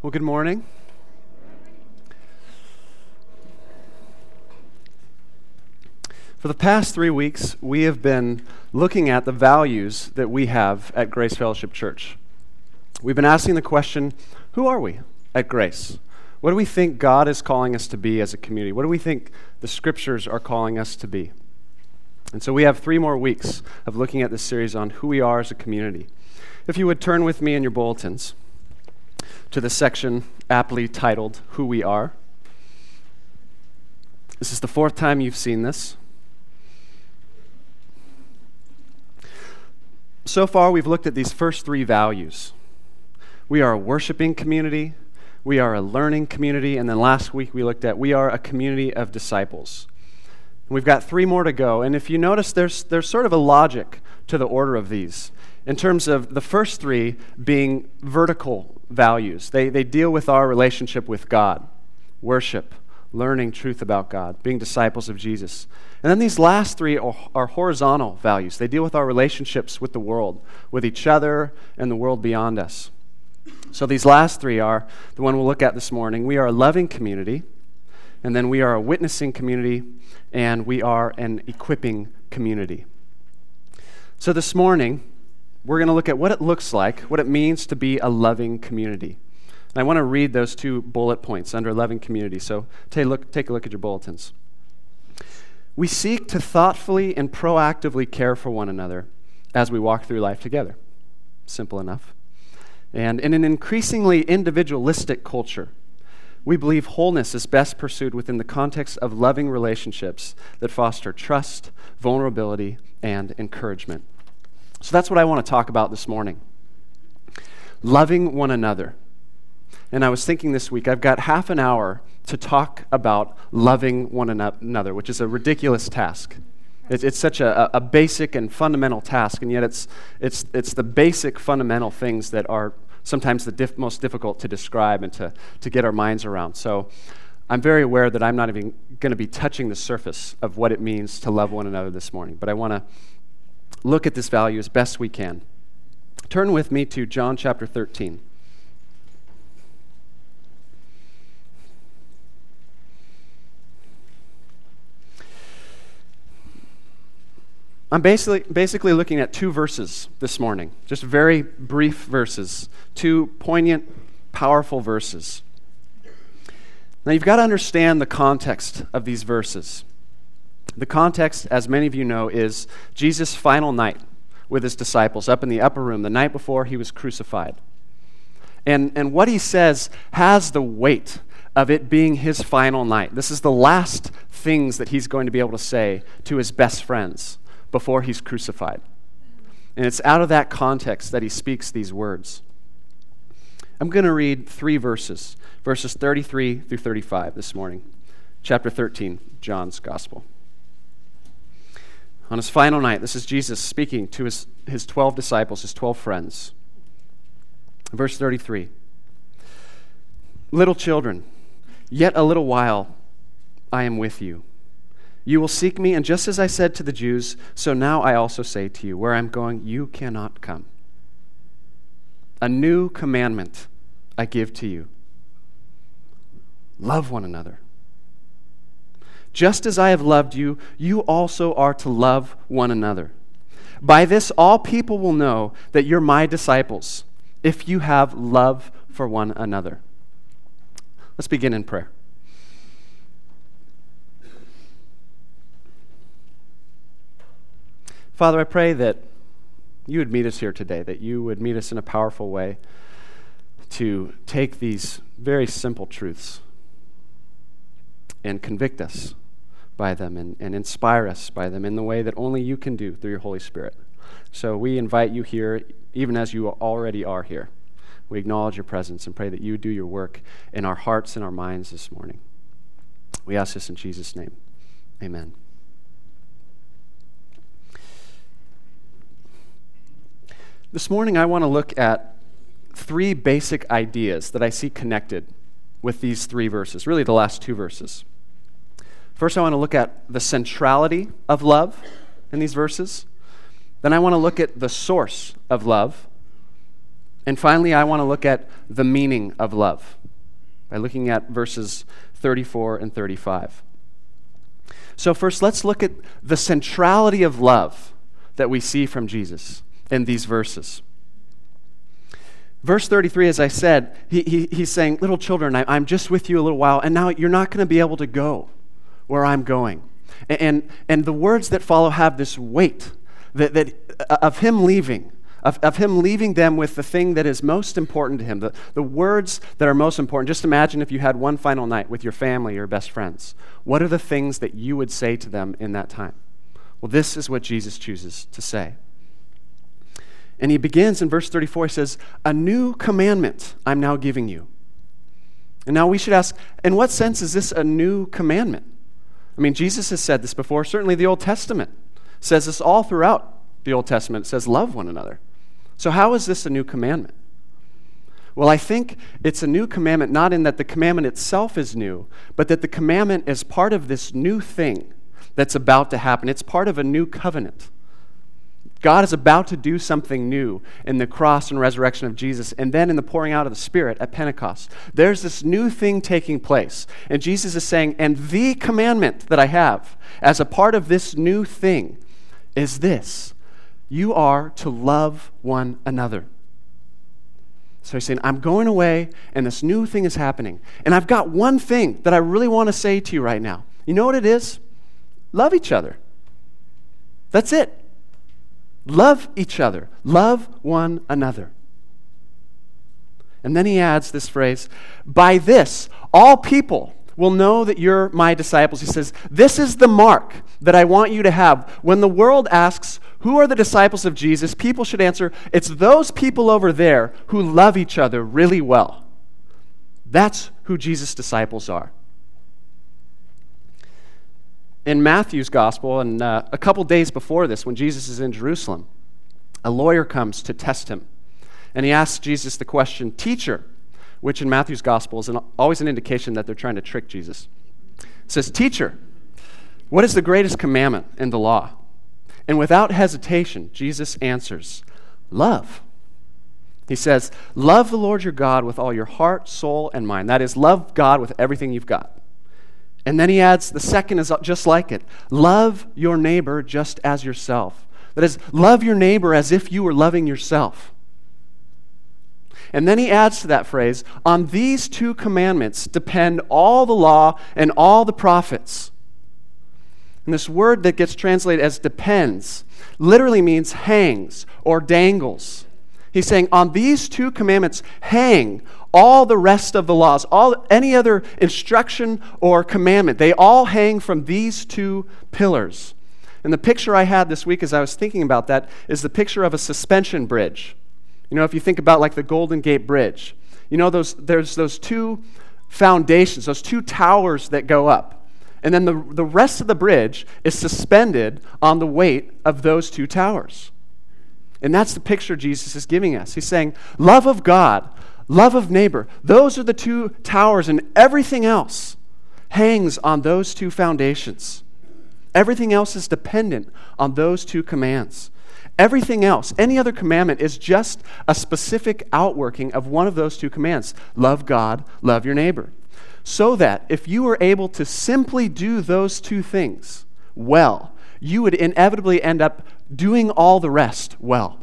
Well, good morning. For the past 3 weeks, we have been looking at the values that we have at Grace Fellowship Church. We've been asking the question, who are we at Grace? What do we think God is calling us to be as a community? What do we think the Scriptures are calling us to be? And so we have 3 more weeks of looking at this series on who we are as a community. If you would turn with me in your bulletins to the section aptly titled, Who We Are. This is the 4th time you've seen this. So far, we've looked at these first 3 values. We are a worshiping community, we are a learning community, and then last week we looked at we are a community of disciples. And we've got 3 more to go, and if you notice, there's sort of a logic to the order of these, in terms of the first 3 being vertical values. They deal with our relationship with God, worship, learning truth about God, being disciples of Jesus. And then these last 3 are horizontal values. They deal with our relationships with the world, with each other, and the world beyond us. So these last 3 are the one we'll look at this morning. We are a loving community, and then we are a witnessing community, and we are an equipping community. So this morning, we're going to look at what it looks like, what it means to be a loving community. And I want to read those 2 bullet points under loving community. So take a look at your bulletins. We seek to thoughtfully and proactively care for one another as we walk through life together. Simple enough. And in an increasingly individualistic culture, we believe wholeness is best pursued within the context of loving relationships that foster trust, vulnerability, and encouragement. So that's what I want to talk about this morning. Loving one another. And I was thinking this week, I've got half an hour to talk about loving one another, which is a ridiculous task. It's such a basic and fundamental task, and yet it's the basic fundamental things that are sometimes the most difficult to describe and to get our minds around. So I'm very aware that I'm not even going to be touching the surface of what it means to love one another this morning, but I want to look at this value as best we can. Turn with me to John chapter 13. I'm basically looking at 2 verses this morning, just very brief verses, 2 poignant, powerful verses. Now you've got to understand the context of these verses. The context, as many of you know, is Jesus' final night with his disciples up in the upper room the night before he was crucified. And what he says has the weight of it being his final night. This is the last things that he's going to be able to say to his best friends before he's crucified. And it's out of that context that he speaks these words. I'm going to read 3 verses 33 through 35 this morning. Chapter 13, John's Gospel. On his final night, this is Jesus speaking to his 12 disciples, his 12 friends. Verse 33. Little children, yet a little while I am with you. You will seek me, and just as I said to the Jews, so now I also say to you, where I'm going, you cannot come. A new commandment I give to you. Love one another. Just as I have loved you, you also are to love one another. By this all people will know that you're my disciples, if you have love for one another. Let's begin in prayer. Father, I pray that you would meet us here today, that you would meet us in a powerful way to take these very simple truths and convict us by them and inspire us by them in the way that only you can do through your Holy Spirit. So we invite you here, even as you already are here. We acknowledge your presence and pray that you would do your work in our hearts and our minds this morning. We ask this in Jesus' name. Amen. This morning, I want to look at 3 basic ideas that I see connected with these 3 verses, really the last 2 verses. First, I want to look at the centrality of love in these verses. Then I want to look at the source of love. And finally, I want to look at the meaning of love by looking at verses 34 and 35. So first, let's look at the centrality of love that we see from Jesus in these verses. Verse 33, as I said, he's saying, little children, I'm just with you a little while, and now you're not going to be able to go where I'm going. And the words that follow have this weight that of him leaving, of him leaving them with the thing that is most important to him, the words that are most important. Just imagine if you had one final night with your family or best friends. What are the things that you would say to them in that time? Well, this is what Jesus chooses to say. And he begins in verse 34, he says, a new commandment I'm now giving you. And now we should ask, in what sense is this a new commandment? I mean, Jesus has said this before. Certainly the Old Testament says this all throughout the Old Testament. It says, love one another. So how is this a new commandment? Well, I think it's a new commandment, not in that the commandment itself is new, but that the commandment is part of this new thing that's about to happen. It's part of a new covenant. God is about to do something new in the cross and resurrection of Jesus, and then in the pouring out of the Spirit at Pentecost. There's this new thing taking place. And Jesus is saying, and the commandment that I have as a part of this new thing is this: you are to love one another. So he's saying, I'm going away, and this new thing is happening. And I've got one thing that I really want to say to you right now. You know what it is? Love each other. That's it. Love each other. Love one another. And then he adds this phrase, by this, all people will know that you're my disciples. He says, this is the mark that I want you to have. When the world asks, who are the disciples of Jesus? People should answer, it's those people over there who love each other really well. That's who Jesus' disciples are. In Matthew's gospel, and a couple days before this, when Jesus is in Jerusalem, a lawyer comes to test him. And he asks Jesus the question, teacher, which in Matthew's gospel is always an indication that they're trying to trick Jesus. It says, teacher, what is the greatest commandment in the law? And without hesitation, Jesus answers, love. He says, love the Lord your God with all your heart, soul, and mind. That is, love God with everything you've got. And then he adds, the second is just like it. Love your neighbor just as yourself. That is, love your neighbor as if you were loving yourself. And then he adds to that phrase, on these two commandments depend all the law and all the prophets. And this word that gets translated as depends literally means hangs or dangles. He's saying, on these two commandments hang all the rest of the laws, any other instruction or commandment. They all hang from these two pillars. And the picture I had this week as I was thinking about that is the picture of a suspension bridge. You know, if you think about like the Golden Gate Bridge, you know, there's those two foundations, those two towers that go up. And then the rest of the bridge is suspended on the weight of those two towers. And that's the picture Jesus is giving us. He's saying, love of God, love of neighbor, those are the two towers, and everything else hangs on those two foundations. Everything else is dependent on those two commands. Everything else, any other commandment, is just a specific outworking of one of those two commands. Love God, love your neighbor. So that if you were able to simply do those two things well, you would inevitably end up doing all the rest well.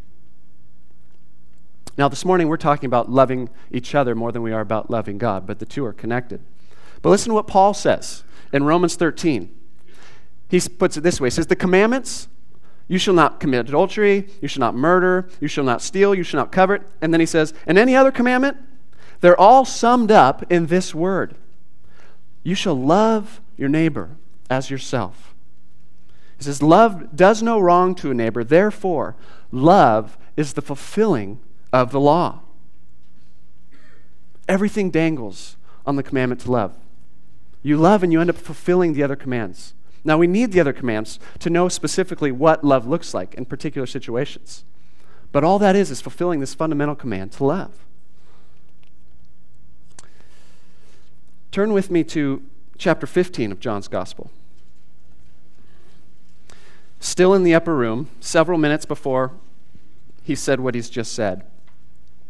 Now, this morning we're talking about loving each other more than we are about loving God, but the two are connected. But listen to what Paul says in Romans 13. He puts it this way. He says, the commandments, you shall not commit adultery, you shall not murder, you shall not steal, you shall not covet. And then he says, and any other commandment, they're all summed up in this word. You shall love your neighbor as yourself. He says, love does no wrong to a neighbor. Therefore, love is the fulfilling of the law. Everything dangles on the commandment to love. You love and you end up fulfilling the other commands. Now, we need the other commands to know specifically what love looks like in particular situations. But all that is fulfilling this fundamental command to love. Turn with me to chapter 15 of John's Gospel. Still in the upper room, several minutes before he said what he's just said.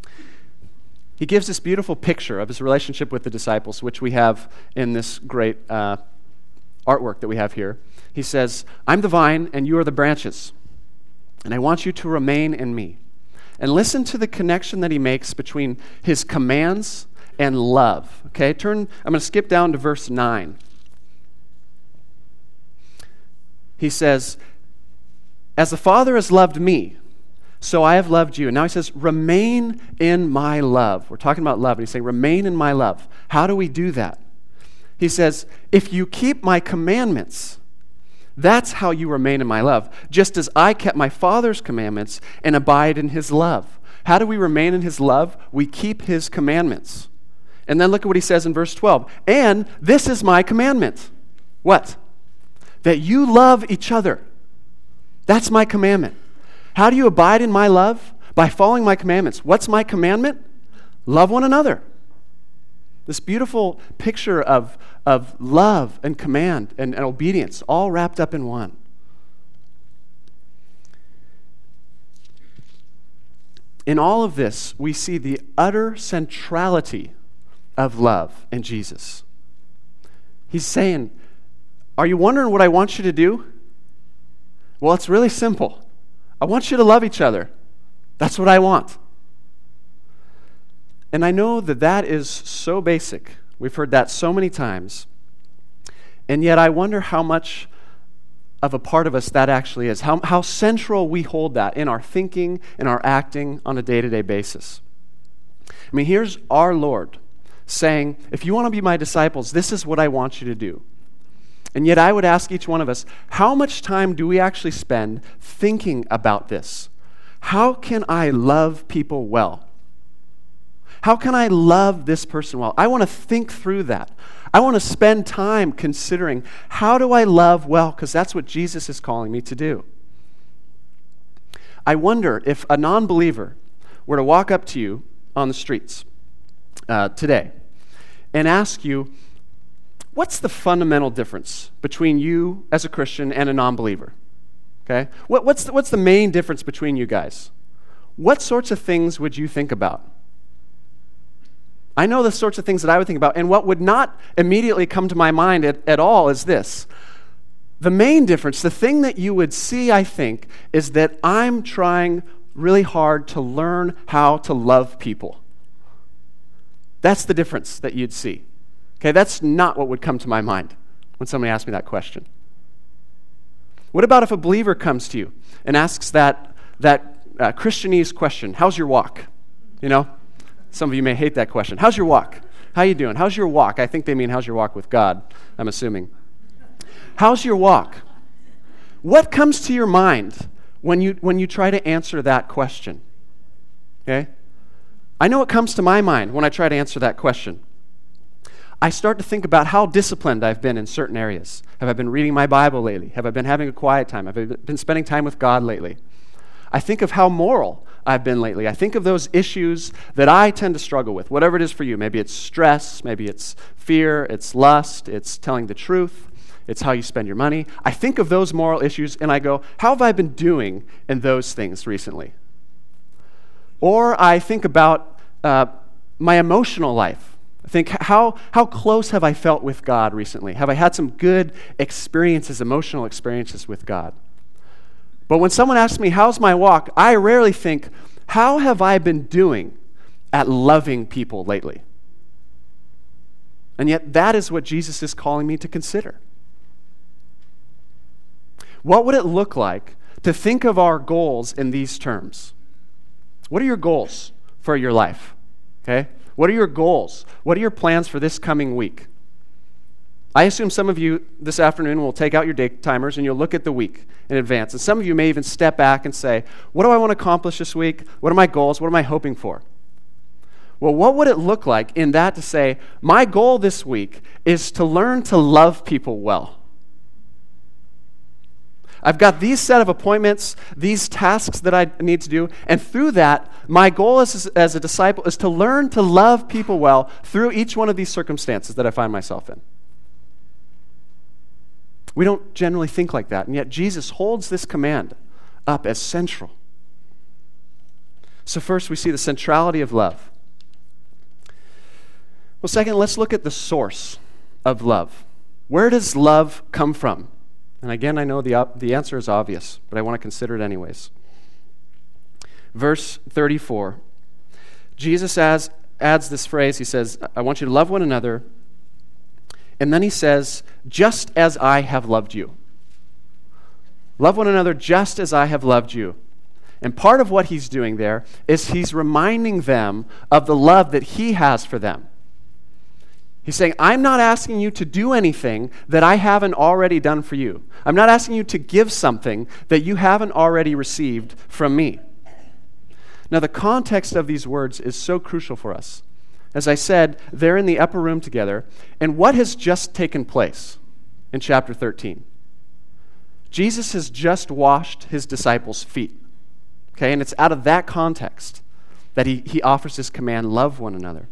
he gives this beautiful picture of his relationship with the disciples, which we have in this great artwork that we have here. He says, I'm the vine and you are the branches, and I want you to remain in me. And listen to the connection that he makes between his commands and love. Okay, I'm going to skip down to verse 9. He says, as the Father has loved me, so I have loved you. And now he says, remain in my love. We're talking about love, and he's saying, remain in my love. How do we do that? He says, if you keep my commandments, that's how you remain in my love, just as I kept my Father's commandments and abide in his love. How do we remain in his love? We keep his commandments. And then look at what he says in verse 12. And this is my commandment. What? That you love each other. That's my commandment. How do you abide in my love? By following my commandments. What's my commandment? Love one another. This beautiful picture of love and command and obedience, all wrapped up in one. In all of this, we see the utter centrality of love in Jesus. He's saying, are you wondering what I want you to do? Well, it's really simple. I want you to love each other. That's what I want. And I know that that is so basic. We've heard that so many times. And yet I wonder how much of a part of us that actually is. How central we hold that in our thinking and our acting on a day-to-day basis. I mean, here's our Lord saying, if you want to be my disciples, this is what I want you to do. And yet I would ask each one of us, how much time do we actually spend thinking about this? How can I love people well? How can I love this person well? I want to think through that. I want to spend time considering, how do I love well? Because that's what Jesus is calling me to do. I wonder if a non-believer were to walk up to you on the streets today and ask you, what's the fundamental difference between you as a Christian and a non-believer? Okay? What's the main difference between you guys? What sorts of things would you think about? I know the sorts of things that I would think about, and what would not immediately come to my mind at all is this. The main difference, the thing that you would see, I think, is that I'm trying really hard to learn how to love people. That's the difference that you'd see. Okay, that's not what would come to my mind when somebody asked me that question. What about if a believer comes to you and asks that Christianese question, how's your walk? You know? Some of you may hate that question. How's your walk? How you doing? How's your walk? I think they mean how's your walk with God, I'm assuming. How's your walk? What comes to your mind when you try to answer that question? Okay? I know what comes to my mind when I try to answer that question. I start to think about how disciplined I've been in certain areas. Have I been reading my Bible lately? Have I been having a quiet time? Have I been spending time with God lately? I think of how moral I've been lately. I think of those issues that I tend to struggle with, whatever it is for you. Maybe it's stress, maybe it's fear, it's lust, it's telling the truth, it's how you spend your money. I think of those moral issues and I go, how have I been doing in those things recently? Or I think about my emotional life. I think, how close have I felt with God recently? Have I had some good experiences, emotional experiences with God? But when someone asks me, how's my walk? I rarely think, how have I been doing at loving people lately? And yet that is what Jesus is calling me to consider. What would it look like to think of our goals in these terms? What are your goals for your life? Okay? What are your goals? What are your plans for this coming week? I assume some of you this afternoon will take out your day timers and you'll look at the week in advance. And some of you may even step back and say, what do I want to accomplish this week? What are my goals? What am I hoping for? Well, what would it look like in that to say, my goal this week is to learn to love people well? I've got these set of appointments, these tasks that I need to do, and through that, my goal as a disciple is to learn to love people well through each one of these circumstances that I find myself in. We don't generally think like that, and yet Jesus holds this command up as central. So first, we see the centrality of love. Well, second, let's look at the source of love. Where does love come from? And again, I know the answer is obvious, but I want to consider it anyways. Verse 34, Jesus adds this phrase. He says, I want you to love one another. And then he says, just as I have loved you. Love one another just as I have loved you. And part of what he's doing there is he's reminding them of the love that he has for them. He's saying, I'm not asking you to do anything that I haven't already done for you. I'm not asking you to give something that you haven't already received from me. Now, the context of these words is so crucial for us. As I said, they're in the upper room together. And what has just taken place in chapter 13? Jesus has just washed his disciples' feet. Okay, and it's out of that context that he offers this command, love one another.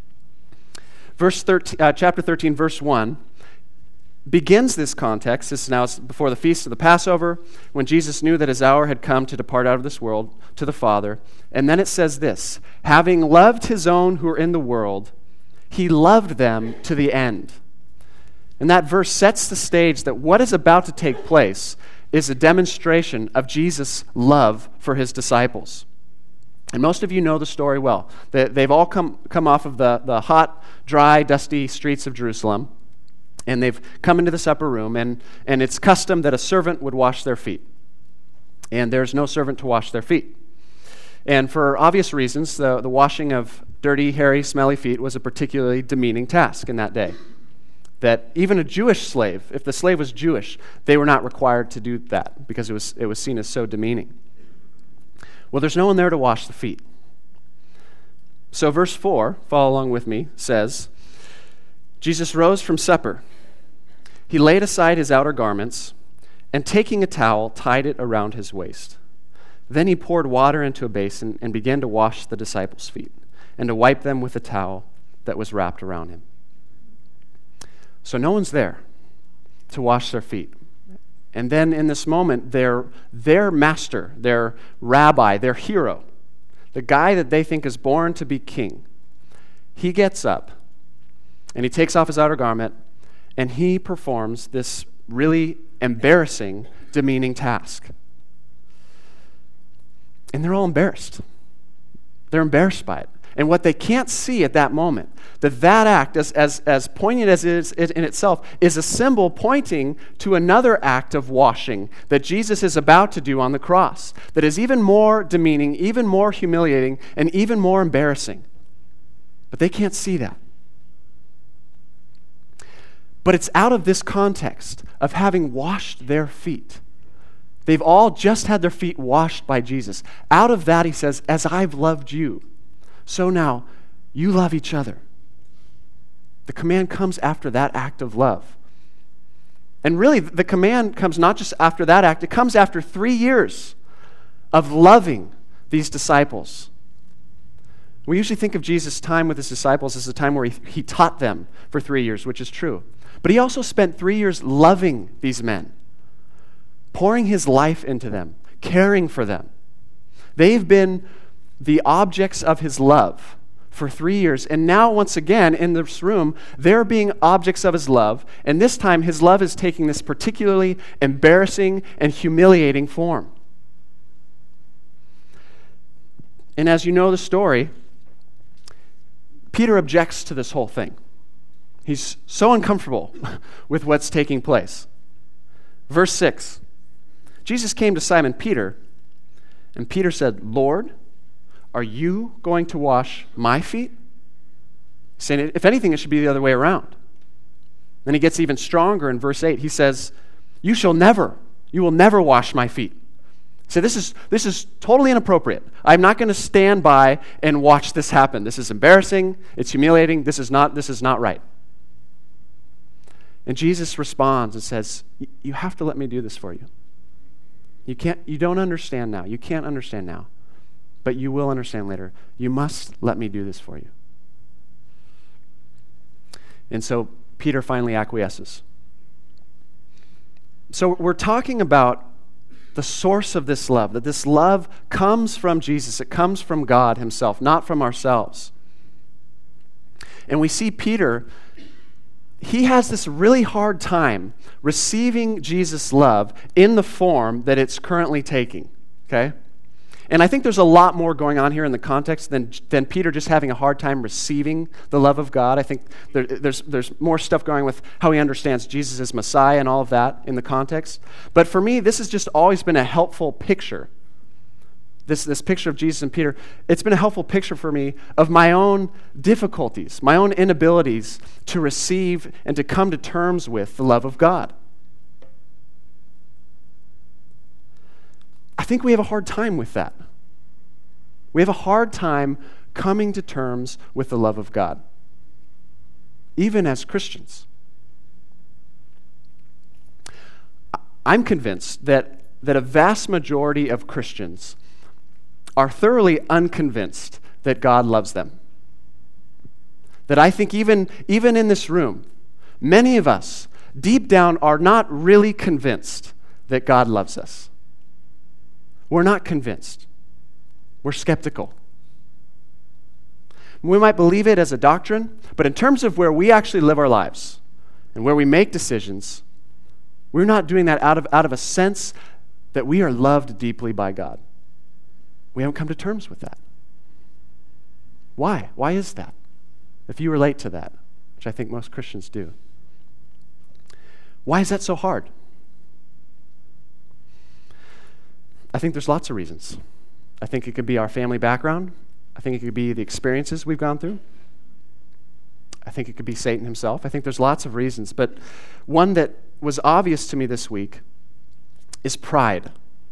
Chapter 13, verse 1, begins this context. This is now before the feast of the Passover, when Jesus knew that his hour had come to depart out of this world to the Father. And then it says this, having loved his own who are in the world, he loved them to the end. And that verse sets the stage that what is about to take place is a demonstration of Jesus' love for his disciples. And most of you know the story well. They've all come off of the hot, dry, dusty streets of Jerusalem, and they've come into this upper room, and it's custom that a servant would wash their feet. And there's no servant to wash their feet. And for obvious reasons, the washing of dirty, hairy, smelly feet was a particularly demeaning task in that day. That even a Jewish slave, if the slave was Jewish, they were not required to do that because it was seen as so demeaning. Well, there's no one there to wash the feet. So verse 4, follow along with me, says, Jesus rose from supper. He laid aside his outer garments, and taking a towel, tied it around his waist. Then he poured water into a basin and began to wash the disciples' feet, and to wipe them with a towel that was wrapped around him. So no one's there to wash their feet. And then in this moment, their master, their rabbi, their hero, the guy that they think is born to be king, he gets up and he takes off his outer garment and he performs this really embarrassing, demeaning task. And they're all embarrassed. They're embarrassed by it. And what they can't see at that moment, that act, as poignant as it is in itself, is a symbol pointing to another act of washing that Jesus is about to do on the cross, that is even more demeaning, even more humiliating, and even more embarrassing. But they can't see that. But it's out of this context of having washed their feet. They've all just had their feet washed by Jesus. Out of that, he says, as I've loved you, so now you love each other. The command comes after that act of love. And really, the command comes not just after that act, it comes after 3 years of loving these disciples. We usually think of Jesus' time with his disciples as a time where he taught them for 3 years, which is true. But he also spent 3 years loving these men, pouring his life into them, caring for them. They've been the objects of his love for 3 years. And now, once again, in this room, they're being objects of his love. And this time, his love is taking this particularly embarrassing and humiliating form. And as you know the story, Peter objects to this whole thing. He's so uncomfortable with what's taking place. Verse 6, Jesus came to Simon Peter, and Peter said, Lord, are you going to wash my feet? Saying, if anything, it should be the other way around. Then he gets even stronger in verse 8. He says, you will never wash my feet. So this is totally inappropriate. I'm not going to stand by and watch this happen. This is embarrassing. It's humiliating. This is not right. And Jesus responds and says, you have to let me do this for you. You don't understand now. You can't understand now. But you will understand later. You must let me do this for you. And so Peter finally acquiesces. So we're talking about the source of this love, that this love comes from Jesus. It comes from God himself, not from ourselves. And we see Peter, he has this really hard time receiving Jesus' love in the form that it's currently taking, okay? And I think there's a lot more going on here in the context than Peter just having a hard time receiving the love of God. I think there's more stuff going with how he understands Jesus as Messiah and all of that in the context. But for me, this has just always been a helpful picture. This picture of Jesus and Peter, it's been a helpful picture for me of my own difficulties, my own inabilities to receive and to come to terms with the love of God. I think we have a hard time with that. We have a hard time coming to terms with the love of God, even as Christians. I'm convinced that a vast majority of Christians are thoroughly unconvinced that God loves them. That I think even in this room, many of us, deep down, are not really convinced that God loves us. We're not convinced. We're skeptical. We might believe it as a doctrine, but in terms of where we actually live our lives and where we make decisions, we're not doing that out of a sense that we are loved deeply by God. We haven't come to terms with that. Why? Why is that? If you relate to that, which I think most Christians do. Why is that so hard? I think there's lots of reasons. I think it could be our family background. I think it could be the experiences we've gone through. I think it could be Satan himself. I think there's lots of reasons. But one that was obvious to me this week is pride.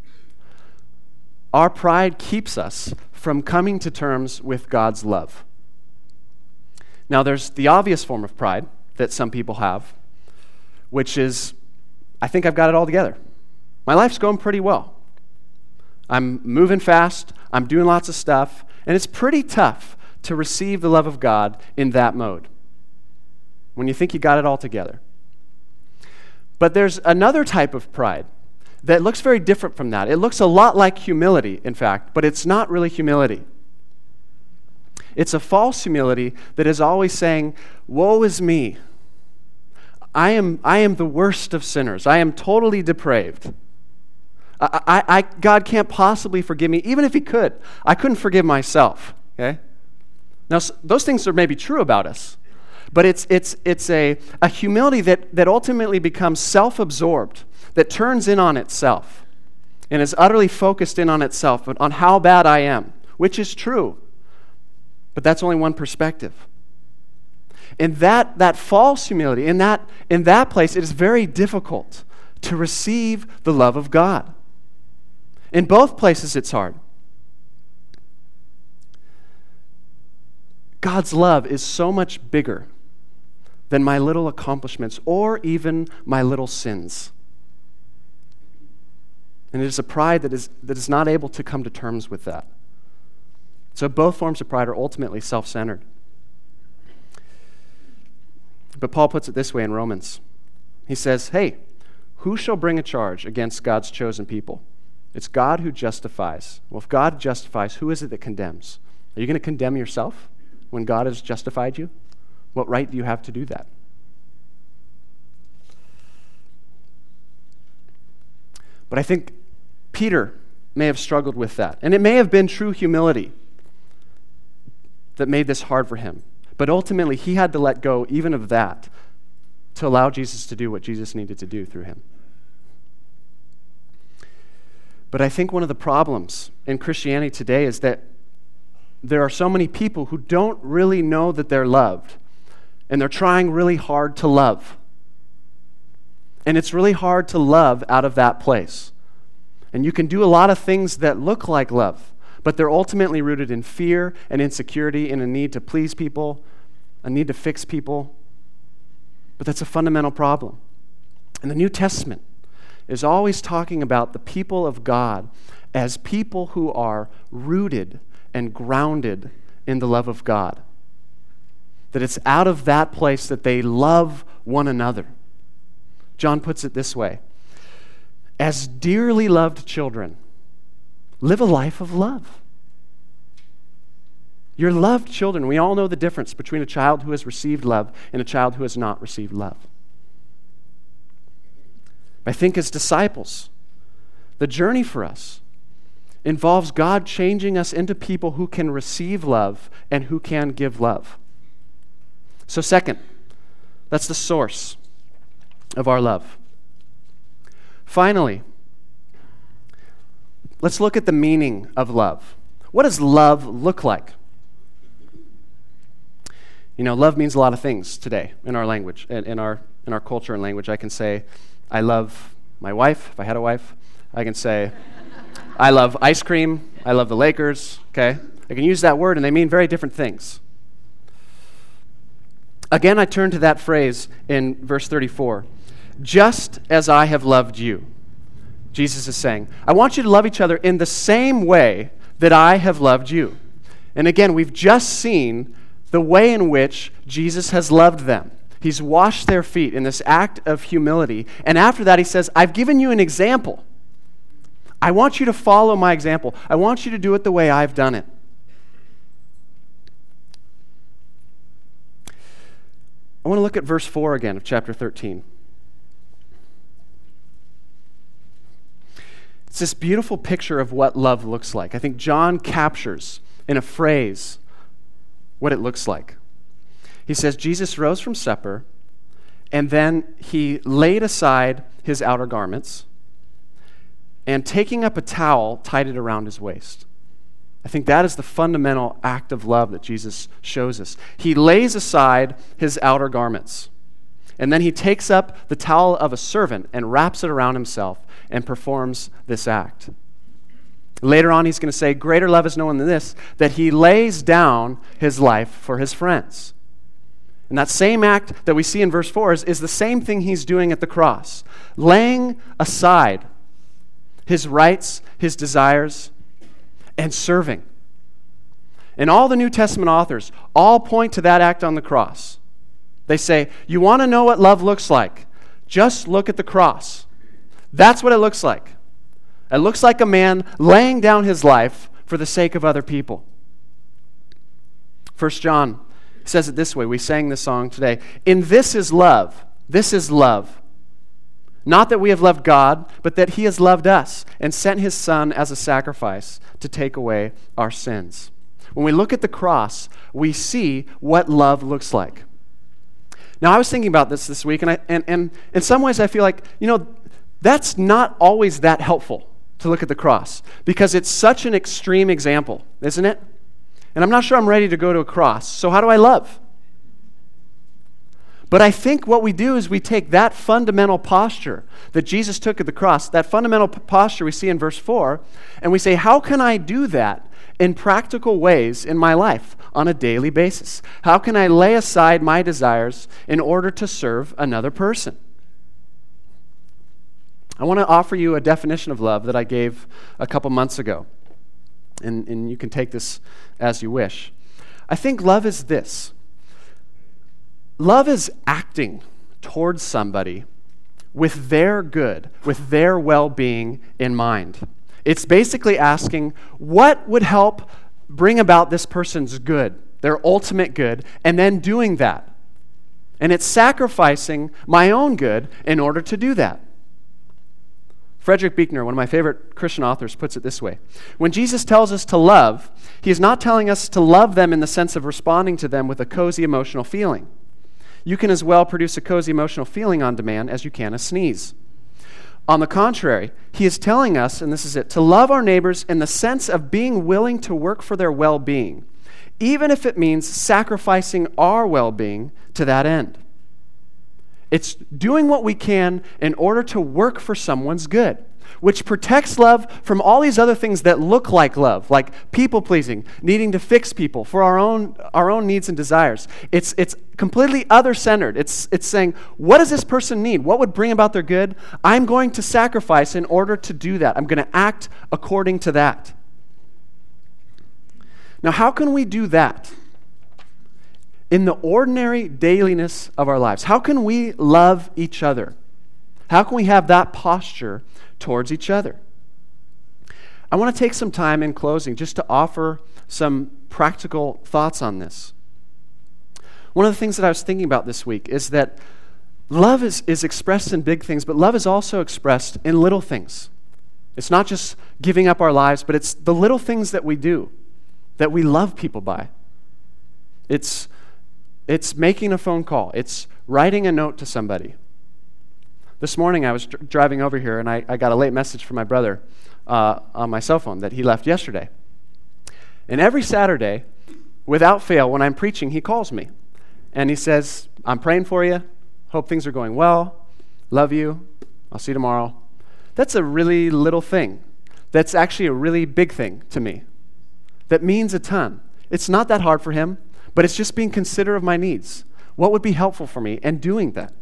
Our pride keeps us from coming to terms with God's love. Now, there's the obvious form of pride that some people have, which is, I think I've got it all together. My life's going pretty well. I'm moving fast, I'm doing lots of stuff, and it's pretty tough to receive the love of God in that mode, when you think you got it all together. But there's another type of pride that looks very different from that. It looks a lot like humility, in fact, but it's not really humility. It's a false humility that is always saying, woe is me. I am the worst of sinners. I am totally depraved. God can't possibly forgive me. Even if he could, I couldn't forgive myself. Okay? Now, those things are maybe true about us, but it's a humility that ultimately becomes self-absorbed, that turns in on itself and is utterly focused in on itself, on how bad I am, which is true, but that's only one perspective. In that false humility, in that place, it is very difficult to receive the love of God. In both places, it's hard. God's love is so much bigger than my little accomplishments or even my little sins. And it is a pride that is not able to come to terms with that. So both forms of pride are ultimately self-centered. But Paul puts it this way in Romans. He says, hey, who shall bring a charge against God's chosen people? It's God who justifies. Well, if God justifies, who is it that condemns? Are you going to condemn yourself when God has justified you? What right do you have to do that? But I think Peter may have struggled with that. And it may have been true humility that made this hard for him. But ultimately, he had to let go even of that to allow Jesus to do what Jesus needed to do through him. But I think one of the problems in Christianity today is that there are so many people who don't really know that they're loved, and they're trying really hard to love. And it's really hard to love out of that place. And you can do a lot of things that look like love, but they're ultimately rooted in fear and insecurity and a need to please people, a need to fix people. But that's a fundamental problem. And the New Testament is always talking about the people of God as people who are rooted and grounded in the love of God. That it's out of that place that they love one another. John puts it this way: as dearly loved children, live a life of love. You're loved children. We all know the difference between a child who has received love and a child who has not received love. I think as disciples, the journey for us involves God changing us into people who can receive love and who can give love. So second, that's the source of our love. Finally, let's look at the meaning of love. What does love look like? You know, love means a lot of things today in our language, in our culture and language. I can say, I love my wife, if I had a wife. I can say, I love ice cream. I love the Lakers, okay? I can use that word, and they mean very different things. Again, I turn to that phrase in verse 34. Just as I have loved you, Jesus is saying, I want you to love each other in the same way that I have loved you. And again, we've just seen the way in which Jesus has loved them. He's washed their feet in this act of humility. And after that, he says, I've given you an example. I want you to follow my example. I want you to do it the way I've done it. I want to look at verse 4 again of chapter 13. It's this beautiful picture of what love looks like. I think John captures in a phrase what it looks like. He says, Jesus rose from supper, and then he laid aside his outer garments, and taking up a towel, tied it around his waist. I think that is the fundamental act of love that Jesus shows us. He lays aside his outer garments, and then he takes up the towel of a servant and wraps it around himself and performs this act. Later on, he's going to say, greater love is no one than this, that he lays down his life for his friends. And that same act that we see in verse 4 is the same thing he's doing at the cross, laying aside his rights, his desires, and serving. And all the New Testament authors all point to that act on the cross. They say, you want to know what love looks like? Just look at the cross. That's what it looks like. It looks like a man laying down his life for the sake of other people. 1 John says it this way. We sang this song today. In this is love. This is love. Not that we have loved God, but that he has loved us and sent his Son as a sacrifice to take away our sins. When we look at the cross, we see what love looks like. Now, I was thinking about this week, and in some ways I feel like, that's not always that helpful to look at the cross, because it's such an extreme example, isn't it? And I'm not sure I'm ready to go to a cross, so how do I love? But I think what we do is we take that fundamental posture that Jesus took at the cross, that fundamental posture we see in verse 4, and we say, how can I do that in practical ways in my life on a daily basis? How can I lay aside my desires in order to serve another person? I want to offer you a definition of love that I gave a couple months ago, and you can take this as you wish. I think love is this. Love is acting towards somebody with their good, with their well-being in mind. It's basically asking, what would help bring about this person's good, their ultimate good, and then doing that. And it's sacrificing my own good in order to do that. Frederick Buechner, one of my favorite Christian authors, puts it this way. When Jesus tells us to love, he is not telling us to love them in the sense of responding to them with a cozy emotional feeling. You can as well produce a cozy emotional feeling on demand as you can a sneeze. On the contrary, he is telling us, and this is it, to love our neighbors in the sense of being willing to work for their well-being, even if it means sacrificing our well-being to that end. It's doing what we can in order to work for someone's good, which protects love from all these other things that look like love, like people-pleasing, needing to fix people for our own needs and desires. It's completely other-centered. It's saying, what does this person need? What would bring about their good? I'm going to sacrifice in order to do that. I'm going to act according to that. Now, how can we do that in the ordinary dailiness of our lives? How can we love each other? How can we have that posture towards each other? I want to take some time in closing just to offer some practical thoughts on this. One of the things that I was thinking about this week is that love is expressed in big things, but love is also expressed in little things. It's not just giving up our lives, but it's the little things that we do, that we love people by. It's making a phone call. It's writing a note to somebody. This morning I was driving over here, and I got a late message from my brother on my cell phone that he left yesterday. And every Saturday, without fail, when I'm preaching, he calls me. And he says, I'm praying for you. Hope things are going well. Love you. I'll see you tomorrow. That's a really little thing. That's actually a really big thing to me. That means a ton. It's not that hard for him, but it's just being considerate of my needs. What would be helpful for me and doing that?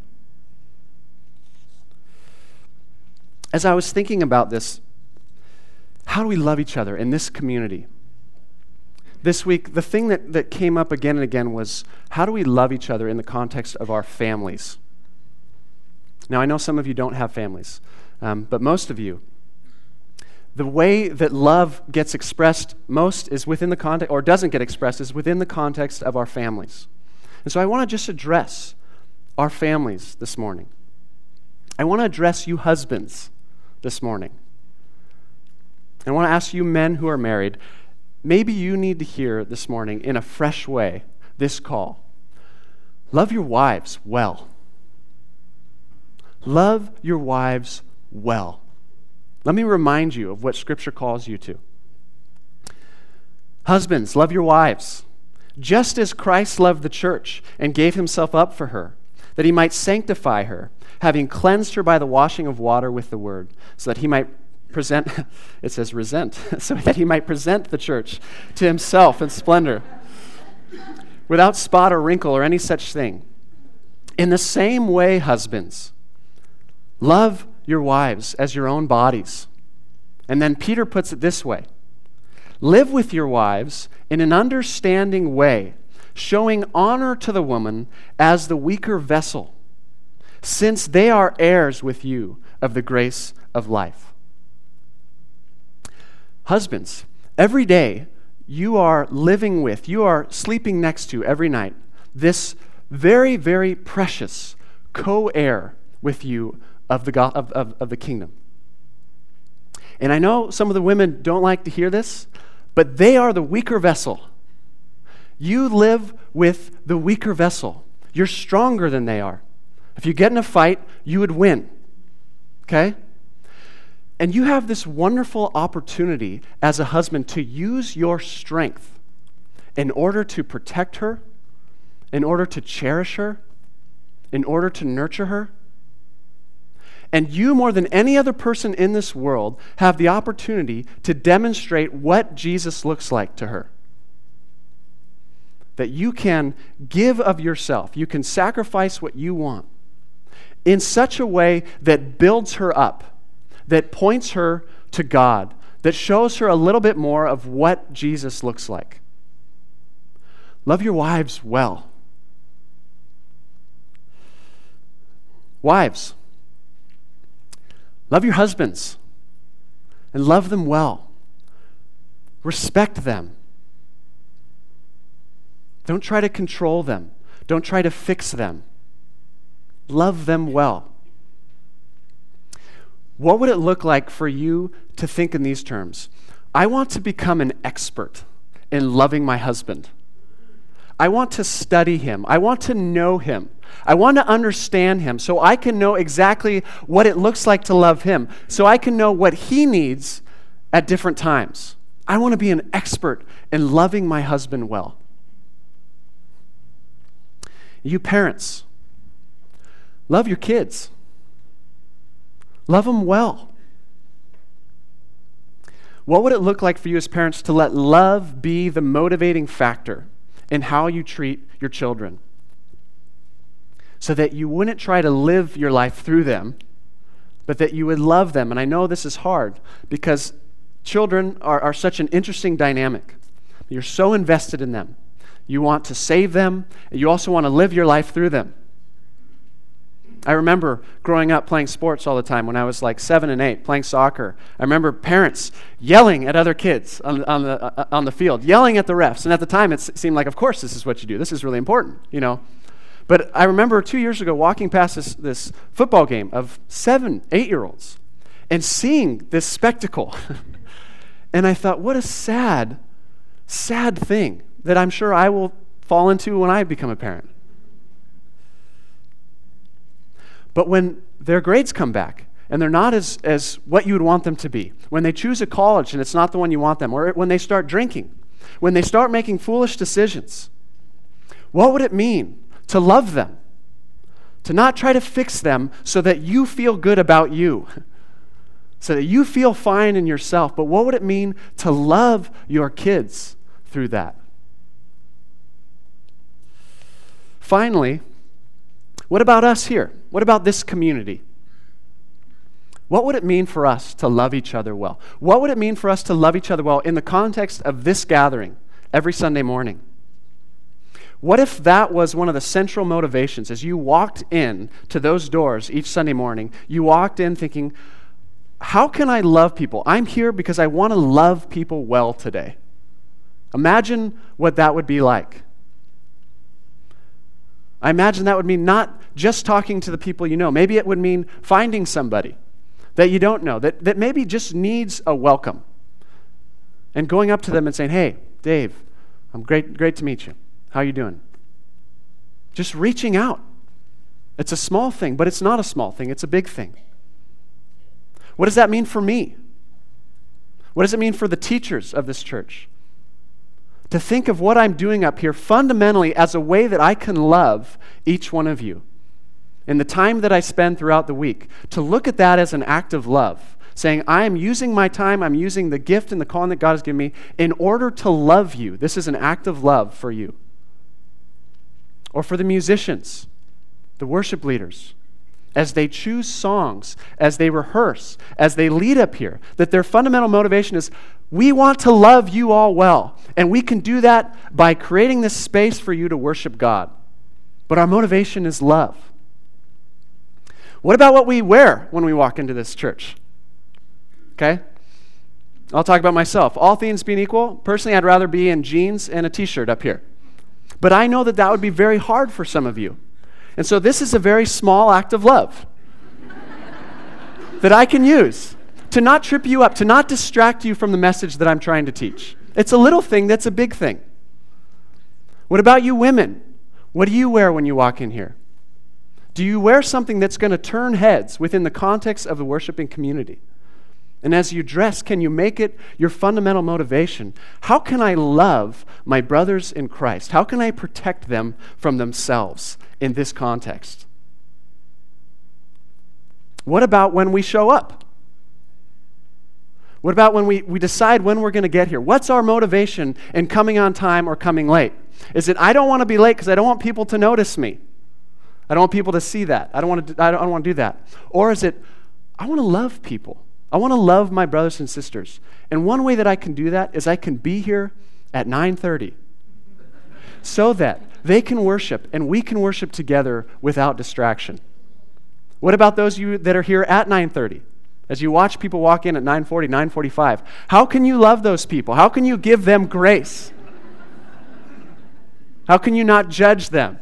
As I was thinking about this, how do we love each other in this community? This week, the thing that came up again and again was, how do we love each other in the context of our families? Now, I know some of you don't have families, but most of you, the way that love gets expressed most is within the context, or doesn't get expressed, is within the context of our families. And so I want to just address our families this morning. I want to address you husbands this morning. I want to ask you men who are married, maybe you need to hear this morning in a fresh way this call. Love your wives well. Love your wives well. Let me remind you of what Scripture calls you to. Husbands, love your wives, just as Christ loved the church and gave himself up for her, that he might sanctify her, having cleansed her by the washing of water with the word, so that he might present, it says so that he might present the church to himself in splendor, without spot or wrinkle or any such thing. In the same way, husbands, love your wives as your own bodies. And then Peter puts it this way: live with your wives in an understanding way, showing honor to the woman as the weaker vessel, since they are heirs with you of the grace of life. Husbands, every day you are living with, you are sleeping next to every night, this very, very precious co-heir with you of the kingdom. And I know some of the women don't like to hear this, but they are the weaker vessel. You live with the weaker vessel. You're stronger than they are. If you get in a fight, you would win. Okay? And you have this wonderful opportunity as a husband to use your strength in order to protect her, in order to cherish her, in order to nurture her. And you, more than any other person in this world, have the opportunity to demonstrate what Jesus looks like to her. That you can give of yourself, you can sacrifice what you want in such a way that builds her up, that points her to God, that shows her a little bit more of what Jesus looks like. Love your wives well. Wives, love your husbands and love them well. Respect them. Don't try to control them. Don't try to fix them. Love them well. What would it look like for you to think in these terms? I want to become an expert in loving my husband. I want to study him. I want to know him. I want to understand him so I can know exactly what it looks like to love him, so I can know what he needs at different times. I want to be an expert in loving my husband well. You parents, love your kids. Love them well. What would it look like for you as parents to let love be the motivating factor in how you treat your children? So that you wouldn't try to live your life through them, but that you would love them. And I know this is hard because children are such an interesting dynamic. You're so invested in them. You want to save them, and you also want to live your life through them. I remember growing up playing sports all the time when I was like 7 and 8, playing soccer. I remember parents yelling at other kids on the field, yelling at the refs. And at the time, it seemed like, of course, this is what you do. This is really important, you know. But I remember 2 years ago walking past this football game of 7, 8-year-olds and seeing this spectacle. And I thought, what a sad, sad thing that I'm sure I will fall into when I become a parent. But when their grades come back and they're not as what you would want them to be, when they choose a college and it's not the one you want them, or when they start drinking, when they start making foolish decisions, what would it mean to love them? To not try to fix them so that you feel good about you, so that you feel fine in yourself, but what would it mean to love your kids through that? Finally, what about us here? What about this community? What would it mean for us to love each other well? What would it mean for us to love each other well in the context of this gathering every Sunday morning? What if that was one of the central motivations as you walked in to those doors each Sunday morning, you walked in thinking, how can I love people? I'm here because I want to love people well today. Imagine what that would be like. I imagine that would mean not just talking to the people you know. Maybe it would mean finding somebody that you don't know, that maybe just needs a welcome. And going up to them and saying, hey, Dave, I'm great to meet you. How you doing? Just reaching out. It's a small thing, but it's not a small thing. It's a big thing. What does that mean for me? What does it mean for the teachers of this church? To think of what I'm doing up here fundamentally as a way that I can love each one of you. In the time that I spend throughout the week, to look at that as an act of love, saying, I am using my time, I'm using the gift and the calling that God has given me in order to love you. This is an act of love for you. Or for the musicians, the worship leaders, as they choose songs, as they rehearse, as they lead up here, that their fundamental motivation is, we want to love you all well. And we can do that by creating this space for you to worship God. But our motivation is love. What about what we wear when we walk into this church? Okay? I'll talk about myself. All things being equal, personally, I'd rather be in jeans and a t-shirt up here. But I know that that would be very hard for some of you. And so this is a very small act of love that I can use to not trip you up, to not distract you from the message that I'm trying to teach. It's a little thing that's a big thing. What about you women? What do you wear when you walk in here? Do you wear something that's going to turn heads within the context of the worshiping community? And as you dress, can you make it your fundamental motivation? How can I love my brothers in Christ? How can I protect them from themselves in this context? What about when we show up? What about when we decide when we're going to get here? What's our motivation in coming on time or coming late? Is it, I don't want to be late because I don't want people to notice me. I don't want people to see that. I don't want to do that. Or is it, I want to love people. I want to love my brothers and sisters. And one way that I can do that is I can be here at 9:30 so that they can worship and we can worship together without distraction. What about those of you that are here at 9:30? As you watch people walk in at 9:40, 9:45, how can you love those people? How can you give them grace? How can you not judge them?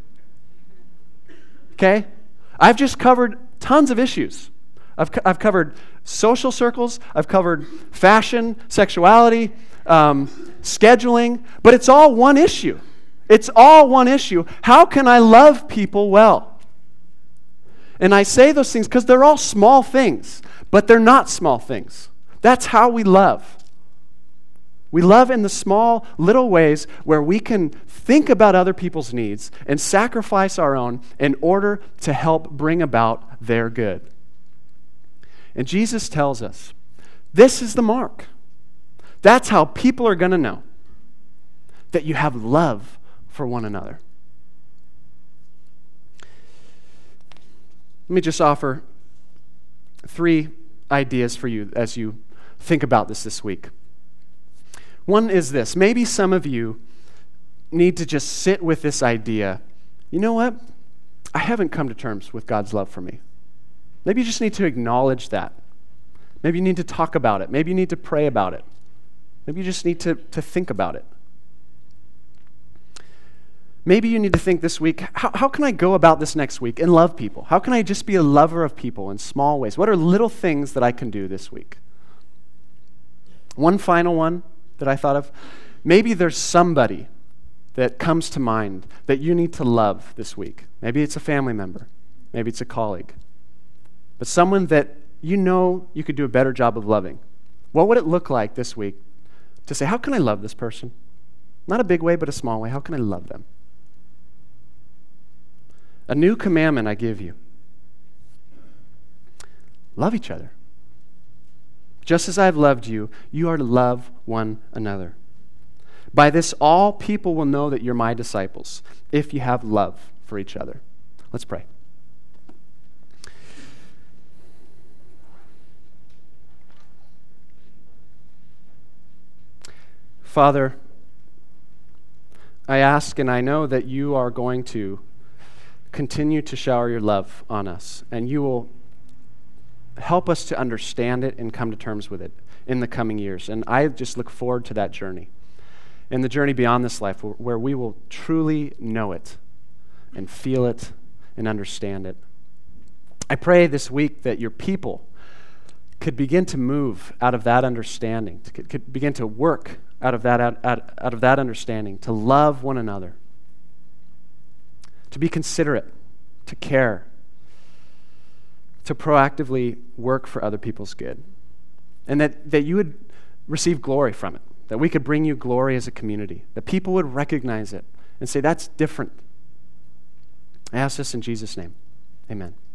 Okay? I've just covered tons of issues. I've covered social circles, I've covered fashion, sexuality, scheduling, but it's all one issue. It's all one issue. How can I love people well? And I say those things because they're all small things, but they're not small things. That's how we love. We love in the small, little ways where we can think about other people's needs and sacrifice our own in order to help bring about their good. And Jesus tells us, this is the mark. That's how people are going to know that you have love for one another. Let me just offer 3 ideas for you as you think about this week. One is this. Maybe some of you need to just sit with this idea. You know what? I haven't come to terms with God's love for me. Maybe you just need to acknowledge that. Maybe you need to talk about it. Maybe you need to pray about it. Maybe you just need to think about it. Maybe you need to think this week, how can I go about this next week and love people? How can I just be a lover of people in small ways? What are little things that I can do this week? One final one that I thought of, maybe there's somebody that comes to mind that you need to love this week. Maybe it's a family member. Maybe it's a colleague. But someone that you know you could do a better job of loving. What would it look like this week to say, how can I love this person? Not a big way, but a small way. How can I love them? A new commandment I give you. Love each other. Just as I have loved you, you are to love one another. By this, all people will know that you're my disciples, if you have love for each other. Let's pray. Father, I ask and I know that you are going to continue to shower your love on us, and you will help us to understand it and come to terms with it in the coming years. And I just look forward to that journey, and the journey beyond this life where we will truly know it and feel it and understand it. I pray this week that your people could begin to move out of that understanding, could begin to work out of that understanding, to love one another, to be considerate, to care, to proactively work for other people's good. And that you would receive glory from it, that we could bring you glory as a community, that people would recognize it and say, that's different. I ask this in Jesus' name. Amen.